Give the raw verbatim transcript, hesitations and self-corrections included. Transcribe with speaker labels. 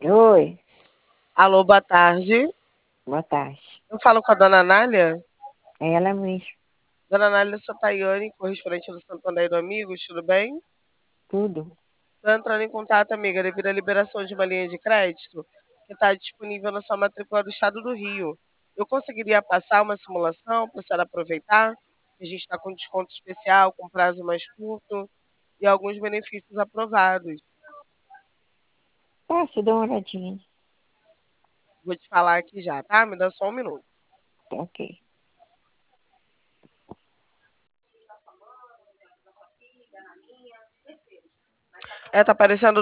Speaker 1: Oi,
Speaker 2: Alô, boa tarde.
Speaker 1: boa tarde.
Speaker 2: Eu falo com a dona Anália.
Speaker 1: É ela mesmo,
Speaker 2: Dona Anália, eu sou Tayane, correspondente do Santander do Amigos, tudo bem?
Speaker 1: tudo.
Speaker 2: Estou entrando em contato, amiga, devido à liberação de uma linha de crédito que está disponível na sua matrícula do Estado do Rio. Eu conseguiria passar uma simulação para a senhora aproveitar? A gente está com desconto especial, com prazo mais curto e alguns benefícios aprovados.
Speaker 1: Tá, você dá uma olhadinha.
Speaker 2: Vou te falar aqui já, tá? Me dá só um minuto.
Speaker 1: Tá ok.
Speaker 2: É, tá aparecendo